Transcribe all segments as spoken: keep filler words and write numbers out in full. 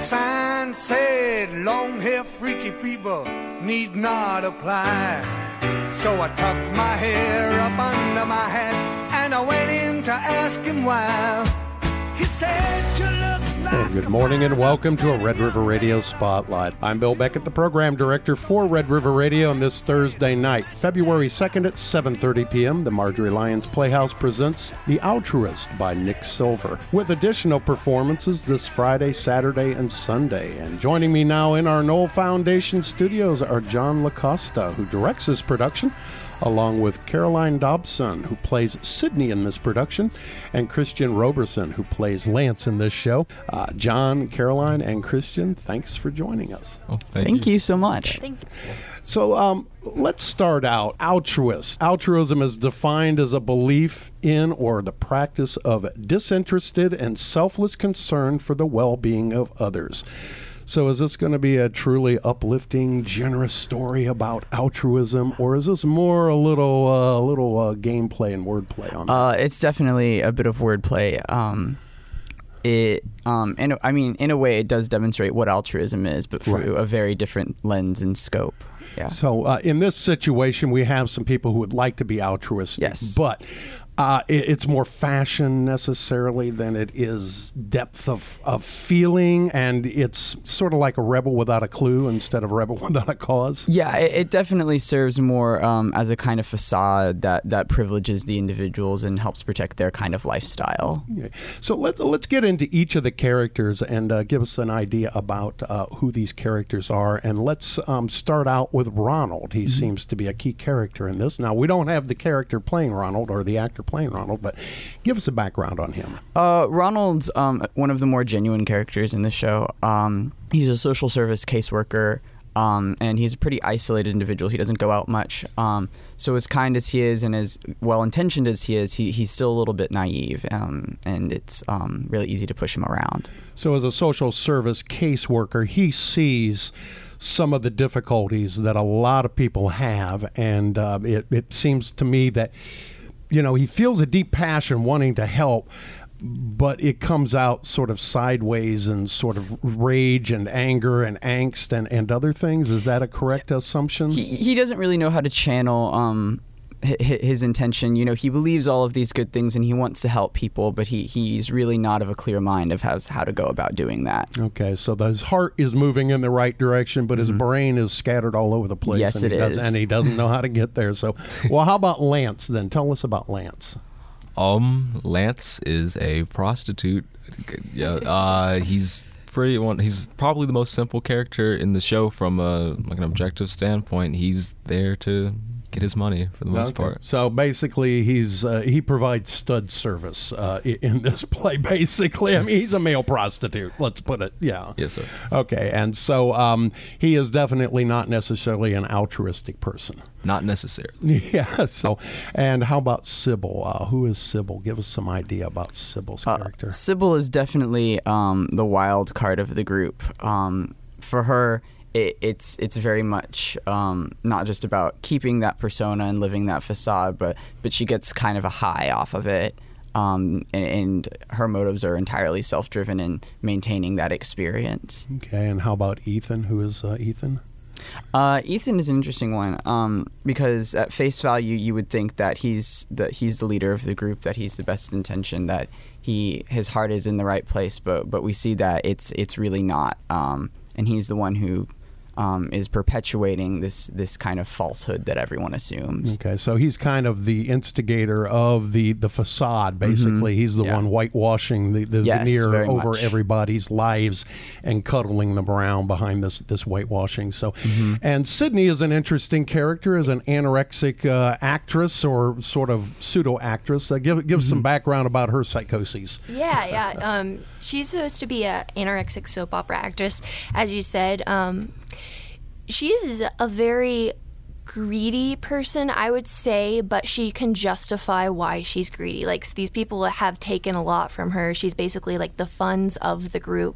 sign said long hair freaky people need not apply. So I tucked my hair up under my hat and I went in to ask him why. He said, you look like well, good morning and welcome to a Red River Radio Spotlight. I'm Bill Beckett, the program director for Red River Radio, on this Thursday night, February second at seven thirty p.m., the Marjorie Lyons Playhouse presents The Altruist by Nick Silver, with additional performances this Friday, Saturday, and Sunday. And joining me now in our Knoll Foundation studios are John LaCosta, who directs this production, along with Caroline Dobson, who plays Sydney in this production, and Christian Roberson, who plays Lance in this show. Uh, John, Caroline, and Christian, thanks for joining us. Oh, thank thank you. you so much. Thank you. So um, let's start out. Altruist. Altruism is defined as a belief in or the practice of disinterested and selfless concern for the well-being of others. So is this going to be a truly uplifting, generous story about altruism, or is this more a little uh, little uh, gameplay and wordplay on that? Uh, it's definitely a bit of wordplay. Um, it, um, and I mean, in a way, it does demonstrate what altruism is, but through Right. a very different lens and scope. Yeah. So uh, in this situation, we have some people who would like to be altruistic, Yes. but uh, it, it's more fashion necessarily than it is depth of, of feeling, and it's sort of like a rebel without a clue instead of a rebel without a cause. Yeah, it, it definitely serves more um, as a kind of facade that, that privileges the individuals and helps protect their kind of lifestyle. Okay. So let, let's get into each of the characters and uh, give us an idea about uh, who these characters are. And let's um, start out with Ronald. He mm-hmm. seems to be a key character in this. Now, we don't have the character playing Ronald or the actor playing Ronald, but give us a background on him. Uh, Ronald's um, one of the more genuine characters in the show. Um, he's a social service caseworker. Um, and he's a pretty isolated individual. He doesn't go out much. Um, so as kind as he is and as well-intentioned as he is, he, he's still a little bit naive, um, and it's um, really easy to push him around. So as a social service caseworker, he sees some of the difficulties that a lot of people have, and uh, it, it seems to me that, you know, he feels a deep passion wanting to help, but it comes out sort of sideways and sort of rage and anger and angst and, and other things. Is that a correct assumption? He, he doesn't really know how to channel um, his, his intention. You know, he believes all of these good things and he wants to help people, but he, he's really not of a clear mind of how, how to go about doing that. Okay, so his heart is moving in the right direction, but his mm-hmm. brain is scattered all over the place. Yes, and it he does, is. And he doesn't know how to get there. So, well, how about Lance then? Tell us about Lance. Um, Lance is a prostitute. Yeah, uh, he's pretty one. He's probably the most simple character in the show from a like an objective standpoint. He's there to get his money for the most Okay. part. So basically, he's uh, he provides stud service uh, in this play. Basically, I mean, he's a male prostitute. Let's put it, yeah. Yes, sir. Okay, and so um, he is definitely not necessarily an altruistic person. Not necessarily. Yeah. So, and how about Sybil? Uh, who is Sybil? Give us some idea about Sybil's Uh, character. Sybil is definitely um, the wild card of the group. Um, for her, it, it's it's very much um, not just about keeping that persona and living that facade, but but she gets kind of a high off of it. Um, and, and her motives are entirely self-driven in maintaining that experience. Okay, and how about Ethan? Who is uh, Ethan? Uh, Ethan is an interesting one um, because at face value you would think that he's the, he's the leader of the group, that he's the best intention, that he his heart is in the right place, but but we see that it's it's really not, um, and he's the one who um, is perpetuating this this kind of falsehood that everyone assumes. Okay, so he's kind of the instigator of the, the facade, basically. Mm-hmm. He's the Yeah. one whitewashing the, the Yes, veneer very over much. everybody's lives and cuddling them around behind this, this whitewashing. So, Mm-hmm. and Sydney is an interesting character, as an anorexic uh, actress or sort of pseudo-actress. Uh, give give us Mm-hmm. some background about her psychoses. Yeah, yeah. Um, she's supposed to be a anorexic soap opera actress, as you said. Um, she is a very greedy person, I would say, but she can justify why she's greedy. Like, these people have taken a lot from her. She's basically like the funds of the group.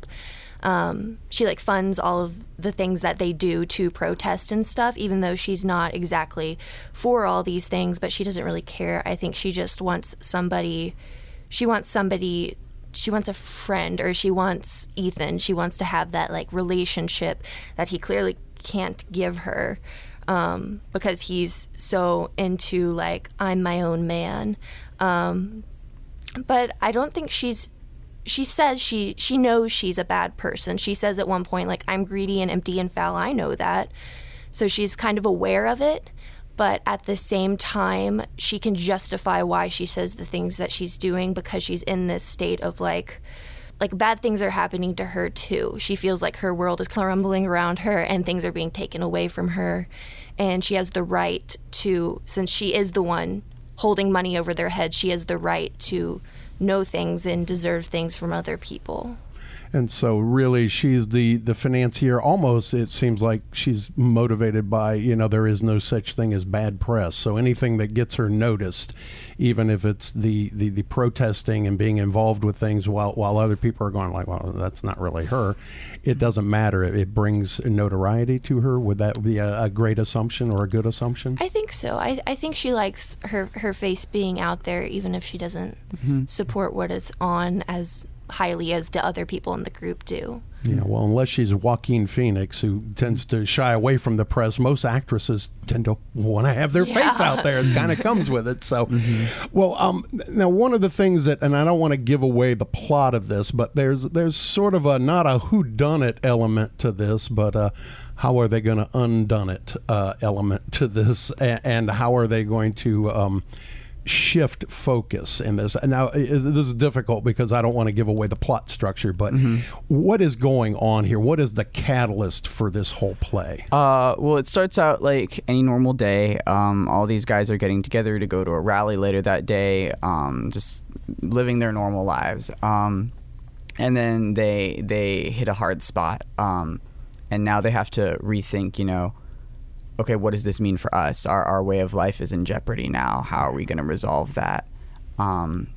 Um, she like funds all of the things that they do to protest and stuff, even though she's not exactly for all these things, but she doesn't really care. I think she just wants somebody, she wants somebody she wants a friend, or she wants Ethan. She wants to have that like relationship that he clearly can't give her, um, because he's so into like, I'm my own man. Um, but I don't think she's, she says she, she knows she's a bad person. She says at one point, like, I'm greedy and empty and foul. I know that. So she's kind of aware of it. But at the same time, she can justify why she says the things that she's doing, because she's in this state of like, like bad things are happening to her too. She feels like her world is crumbling around her and things are being taken away from her. And she has the right to, since she is the one holding money over their head, she has the right to know things and deserve things from other people. And so really she's the, the financier. Almost it seems like she's motivated by, you know, there is no such thing as bad press. So anything that gets her noticed, even if it's the, the, the protesting and being involved with things while while other people are going like, well, that's not really her. It doesn't matter. It, it brings notoriety to her. Would that be a, a great assumption or a good assumption? I think so. I, I think she likes her, her face being out there, even if she doesn't mm-hmm. support what it's on as highly as the other people in the group do. Yeah, well, unless she's Joaquin Phoenix, who tends to shy away from the press, most actresses tend to want to have their yeah. face out there. It kind of comes with it. So, mm-hmm. well, um, now one of the things that, and I don't want to give away the plot of this, but there's there's sort of a not a whodunit element to this, but uh, how are they going to undone it uh, element to this, and, and how are they going to um, shift focus in this? Now, this is difficult because I don't want to give away the plot structure, but mm-hmm. what is going on here? What is the catalyst for this whole play? Uh, well, it starts out like any normal day. Um, all these guys are getting together to go to a rally later that day, um, just living their normal lives. Um, and then they they hit a hard spot, um, and now they have to rethink, you know, okay, what does this mean for us? Our our way of life is in jeopardy now. How are we going to resolve that? Um,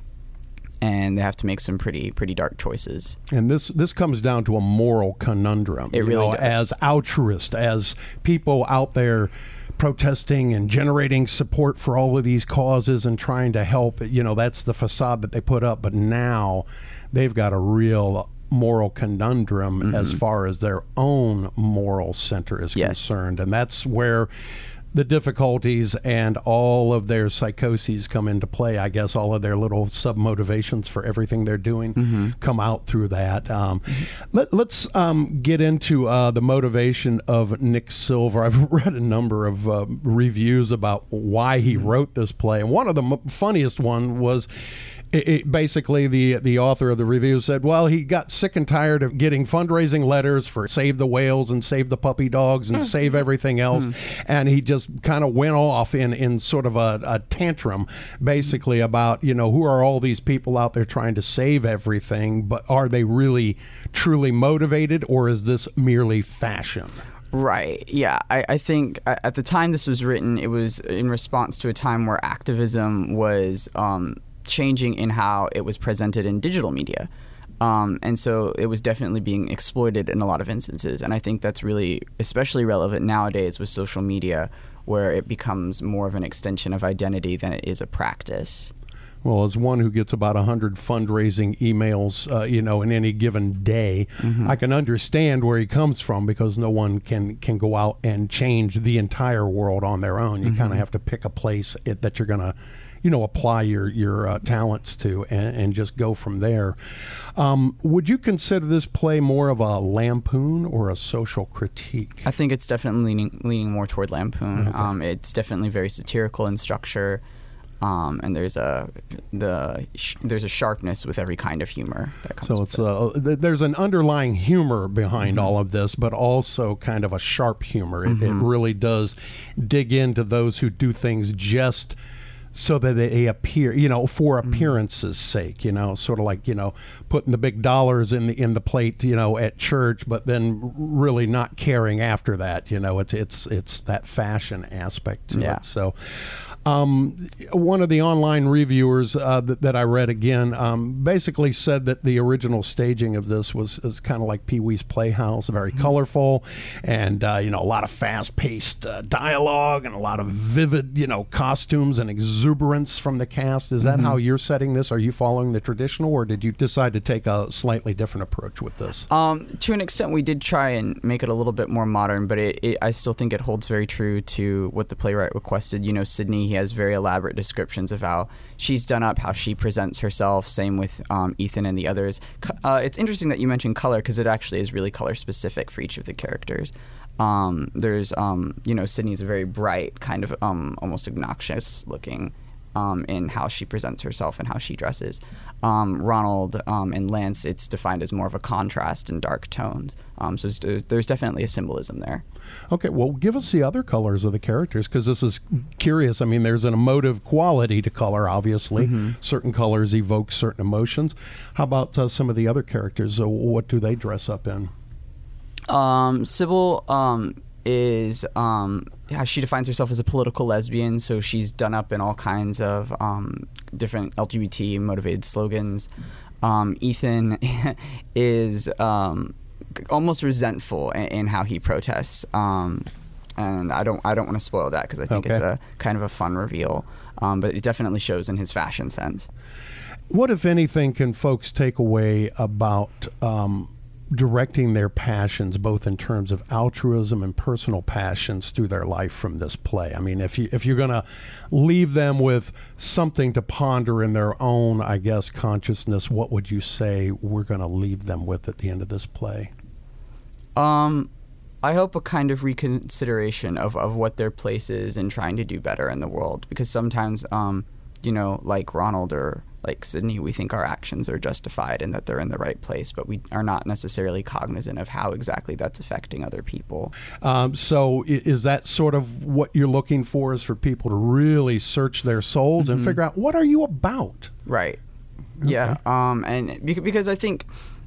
and they have to make some pretty pretty dark choices. And this this comes down to a moral conundrum. It really know, does. As altruists, as people out there protesting and generating support for all of these causes and trying to help, you know, that's the facade that they put up. But now they've got a real moral conundrum mm-hmm. as far as their own moral center is yes. concerned. And that's where the difficulties and all of their psychoses come into play. I guess all of their little sub-motivations for everything they're doing mm-hmm. come out through that. Um, mm-hmm. let, let's um, get into uh, the motivation of Nick Silver. I've read a number of uh, reviews about why he mm-hmm. wrote this play. And one of the m- funniest one was It, it, basically, the the author of the review said, well, he got sick and tired of getting fundraising letters for Save the Whales and Save the Puppy Dogs and Save Everything Else. Mm. And he just kind of went off in, in sort of a, a tantrum, basically, about, you know, who are all these people out there trying to save everything, but are they really truly motivated, or is this merely fashion? Right. Yeah. I, I think at the time this was written, it was in response to a time where activism was um, changing in how it was presented in digital media. Um, and so it was definitely being exploited in a lot of instances. And I think that's really especially relevant nowadays with social media, where it becomes more of an extension of identity than it is a practice. Well, as one who gets about one hundred fundraising emails, uh, you know, in any given day, mm-hmm. I can understand where he comes from, because no one can, can go out and change the entire world on their own. You mm-hmm. kind of have to pick a place it, that you're going to, you know, apply your, your uh, talents to and, and just go from there. Um, would you consider this play more of a lampoon or a social critique? I think it's definitely leaning, leaning more toward lampoon. Okay. Um, it's definitely very satirical in structure. Um, and there's a the sh- there's a sharpness with every kind of humor that comes. So with it's it. uh, there's an underlying humor behind mm-hmm. all of this, but also kind of a sharp humor. It, mm-hmm. it really does dig into those who do things just so that they appear, you know, for appearance's mm-hmm. sake, you know, sort of like, you know, putting the big dollars in the in the plate, you know, at church, but then really not caring after that. You know, it's it's it's that fashion aspect to yeah. it. So. Um, one of the online reviewers uh, that, that I read again um, basically said that the original staging of this was, was kind of like Pee-wee's Playhouse, very mm-hmm. colorful, and uh, you know, a lot of fast-paced uh, dialogue and a lot of vivid, you know, costumes and exuberance from the cast. Is that mm-hmm. how you're setting this? Are you following the traditional, or did you decide to take a slightly different approach with this? Um, to an extent, we did try and make it a little bit more modern, but it, it, I still think it holds very true to what the playwright requested. You know, Sydney, he has very elaborate descriptions of how she's done up, how she presents herself. Same with um, Ethan and the others. Uh, it's interesting that you mentioned color, because it actually is really color specific for each of the characters. Um, there's, um, you know, Sydney's a very bright, kind of um, almost obnoxious looking um, in how she presents herself and how she dresses. Um, Ronald um, and Lance, it's defined as more of a contrast in dark tones. Um, so there's, there's definitely a symbolism there. Okay, well, give us the other colors of the characters, because this is curious. I mean, there's an emotive quality to color, obviously. Mm-hmm. Certain colors evoke certain emotions. How about uh, some of the other characters? Uh, what do they dress up in? Um, Sybil um, is, um, yeah, she defines herself as a political lesbian, so she's done up in all kinds of um, different L G B T-motivated slogans. Um, Ethan is um, almost resentful in, in how he protests, um, and I don't I don't want to spoil that, because I think okay. it's a kind of a fun reveal, um, but it definitely shows in his fashion sense. What, if anything, can folks take away about um, directing their passions, both in terms of altruism and personal passions, through their life from this play? I mean, if you if you're going to leave them with something to ponder in their own, I guess, consciousness, what would you say we're going to leave them with at the end of this play? Um, I hope a kind of reconsideration of, of what their place is in trying to do better in the world, because sometimes, um, you know, like Ronald or like Sydney, we think our actions are justified and that they're in the right place, but we are not necessarily cognizant of how exactly that's affecting other people. Um, so is that sort of what you're looking for, is for people to really search their souls mm-hmm. and figure out, what are you about? Right. Okay. Yeah. Um, and because I think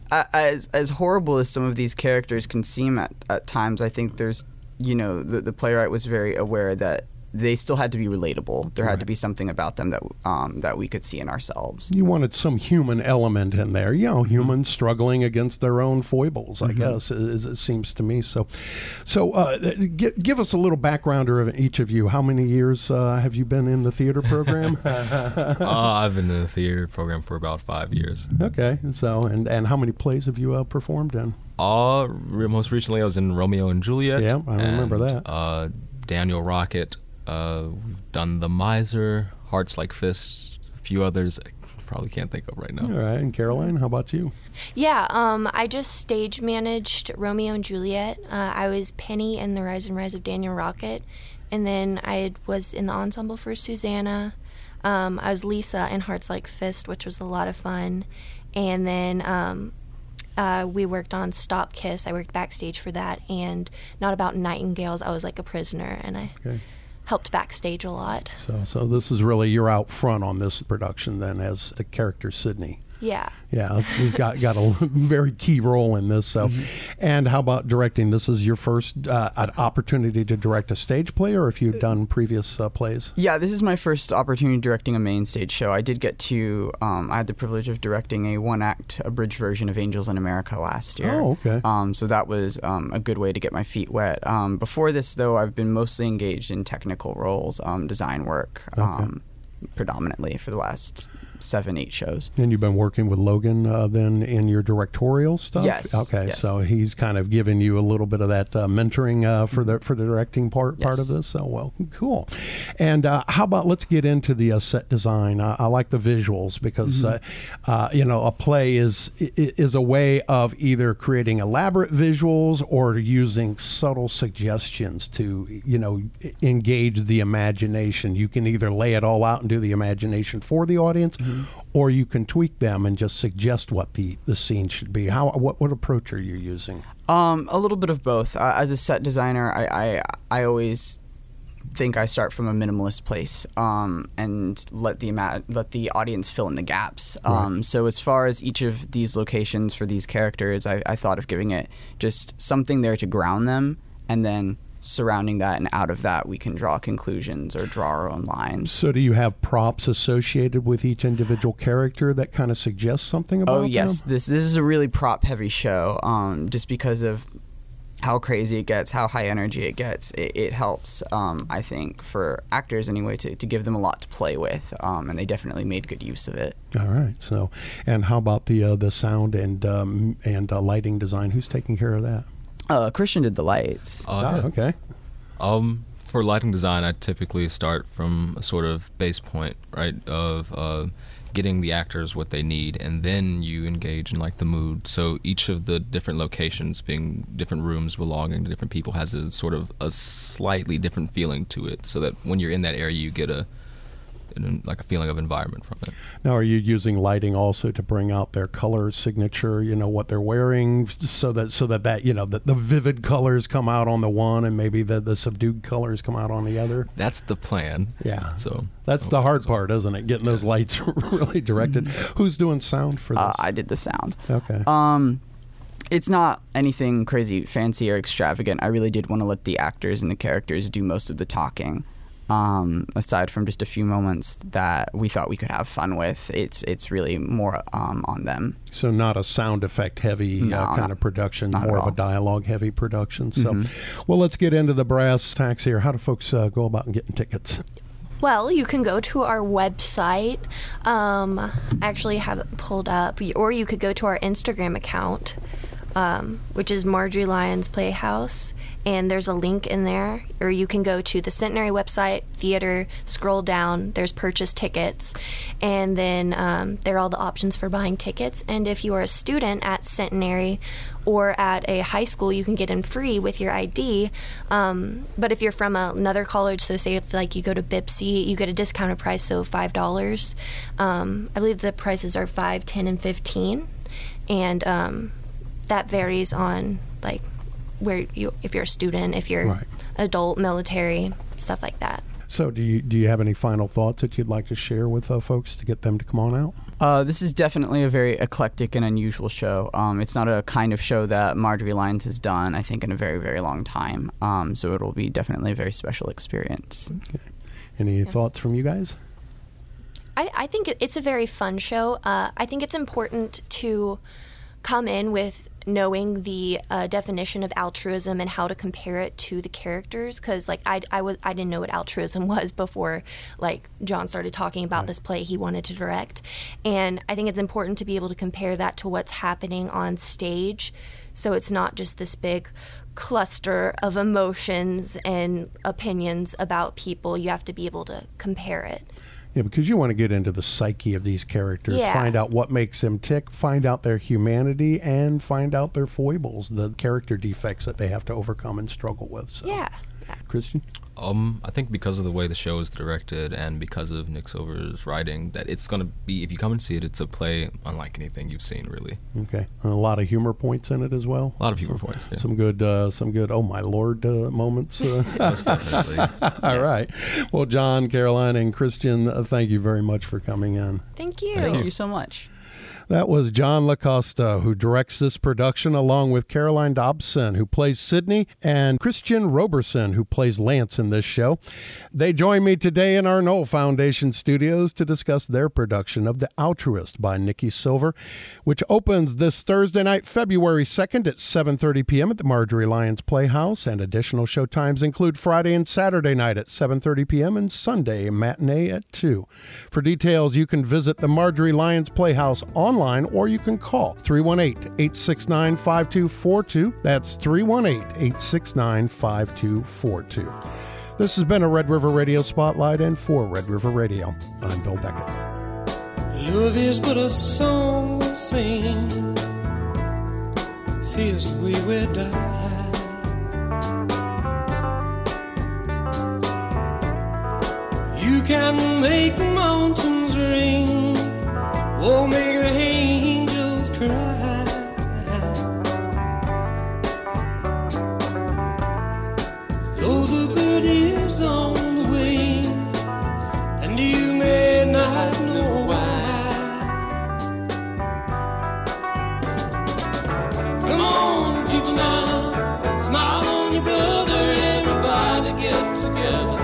as as horrible as some of these characters can seem at, at times, I think there's, you know, the, the playwright was very aware that they still had to be relatable. There had right. to be something about them that um, that we could see in ourselves. You wanted some human element in there, you know, humans struggling against their own foibles, I mm-hmm. guess, as it seems to me. So, so uh, g- give us a little backgrounder of each of you. How many years uh, have you been in the theater program? uh, I've been in the theater program for about five years. Okay, so and, and how many plays have you uh, performed in? Uh, most recently, I was in Romeo and Juliet. Yeah, I remember and, that. Uh, Daniel Rocket. Uh, we've done The Miser, Hearts Like Fists, a few others I probably can't think of right now. All right. And Caroline, how about you? Yeah, um, I just stage managed Romeo and Juliet. Uh, I was Penny in The Rise and Rise of Daniel Rocket, and then I was in the ensemble for Susanna. Um, I was Lisa in Hearts Like Fist, which was a lot of fun. And then um, uh, we worked on Stop Kiss. I worked backstage for that. And Not About Nightingales, I was like a prisoner, and I... Okay. helped backstage a lot. So so this is really, you're out front on this production then as the character Sydney. Yeah. Yeah, it's, he's got, got a very key role in this. So, mm-hmm. And how about directing? This is your first uh, an opportunity to direct a stage play, or if you've done previous uh, plays? Yeah, this is my first opportunity directing a main stage show. I did get to, um, I had the privilege of directing a one-act abridged version of Angels in America last year. Oh, okay. Um, so that was um, a good way to get my feet wet. Um, before this, though, I've been mostly engaged in technical roles, um, design work, okay. um, predominantly for the last seven, eight shows. And you've been working with Logan uh, then in your directorial stuff? Yes. Okay, yes. So he's kind of giving you a little bit of that uh, mentoring uh, for the for the directing part yes. part of this. So, well, cool. And uh, how about, let's get into the uh, set design. I, I like the visuals because, mm-hmm. uh, uh, you know, a play is is a way of either creating elaborate visuals or using subtle suggestions to, you know, engage the imagination. You can either lay it all out and do the imagination for the audience, mm-hmm. or you can tweak them and just suggest what the, the scene should be. How what, what approach are you using? Um, a little bit of both. Uh, as a set designer, I, I I always think I start from a minimalist place um, and let the ima- let the audience fill in the gaps. Um, right. So as far as each of these locations for these characters, I, I thought of giving it just something there to ground them, and then surrounding that, and out of that we can draw conclusions or draw our own lines. So do you have props associated with each individual character that kind of suggests something about Oh yes, them? this this is a really prop heavy show, um, just because of how crazy it gets, how high energy it gets. It, it helps, um, I think, for actors anyway, to, to give them a lot to play with, um, and they definitely made good use of it. All right. So, and how about the uh, the sound and um, and uh, lighting design? Who's taking care of that? Uh, Christian did the lights. Uh, Ah, yeah. okay. Um, for lighting design, I typically start from a sort of base point, right, of uh, getting the actors what they need, and then you engage in like the mood. So each of the different locations, being different rooms belonging to different people, has a sort of a slightly different feeling to it. So that when you're in that area, you get a an, like a feeling of environment from it. Now, are you using lighting also to bring out their color signature? You know what they're wearing, so that so that that you know that the vivid colors come out on the one, and maybe the the subdued colors come out on the other. That's the plan. Yeah. So That's the hard part, isn't it? Getting those lights really directed. Who's doing sound for this? Uh, I did the sound. Okay. Um, it's not anything crazy, fancy, or extravagant. I really did want to let the actors and the characters do most of the talking. Um, aside from just a few moments that we thought we could have fun with, it's it's really more um, on them. So not a sound effect heavy No, uh, kind not- of production, not at more of all. a dialogue heavy production. So, Mm-hmm. well, let's get into the brass tacks here. How do folks uh, go about getting tickets? Well, you can go to our website. Um, I actually have it pulled up, or you could go to our Instagram account, um, which is Marjorie Lyons Playhouse, and there's a link in there. Or you can go to the Centenary website, theater, scroll down, there's purchase tickets, and then um, there are all the options for buying tickets. And if you are a student at Centenary or at a high school, you can get in free with your I D. Um, but if you're from another college, so say if like you go to B I P C, you get a discounted price, so five dollars. Um, I believe the prices are five, ten, and fifteen, and um, that varies on like where you, if you're a student, if you're Right. adult, military, stuff like that. So do you do you have any final thoughts that you'd like to share with uh, folks to get them to come on out? Uh, this is definitely a very eclectic and unusual show. Um, it's not a kind of show that Marjorie Lyons has done, I think, in a very, very long time. Um, so it'll be definitely a very special experience. Any thoughts from you guys? I, I think it- it's a very fun show. Uh, I think it's important to come in with knowing the uh, definition of altruism and how to compare it to the characters, because like I, I, was, I didn't know what altruism was before like John started talking about Right. this play he wanted to direct, and I think it's important to be able to compare that to what's happening on stage, so it's not just this big cluster of emotions and opinions about people. You have to be able to compare it. Yeah, because you want to get into the psyche of these characters, Yeah. find out what makes them tick, find out their humanity, and find out their foibles, the character defects that they have to overcome and struggle with. So. Yeah. yeah. Christian? Um, I think because of the way the show is directed and because of Nick Silver's writing, that it's going to be, if you come and see it, it's a play unlike anything you've seen, really. Okay. A lot of humor points in it as well. A lot of humor points. Yeah. Some good, uh, some good. Oh my lord, uh, moments. Uh, Most definitely. all right. Well, John, Caroline, and Christian, uh, thank you very much for coming in. Thank you. Thank you so much. That was John LaCosta, who directs this production, along with Caroline Dobson, who plays Sydney, and Christian Roberson, who plays Lance in this show. They join me today in our Knoll Foundation studios to discuss their production of The Altruist by Nikki Silver, which opens this Thursday night, February second at seven thirty p.m. at the Marjorie Lyons Playhouse, and additional showtimes include Friday and Saturday night at seven thirty p.m. and Sunday matinee at two. For details, you can visit the Marjorie Lyons Playhouse online, or you can call three one eight, eight six nine, five two four two. That's three one eight, eight six nine, five two four two. This has been a Red River Radio Spotlight, and for Red River Radio, I'm Bill Beckett. Love is but a song we sing, feels the way we die. You can make the mountains ring, or make the angels cry. Though the bird is on the wing, and you may not know why. Come on, people now, smile on your brother, everybody. together.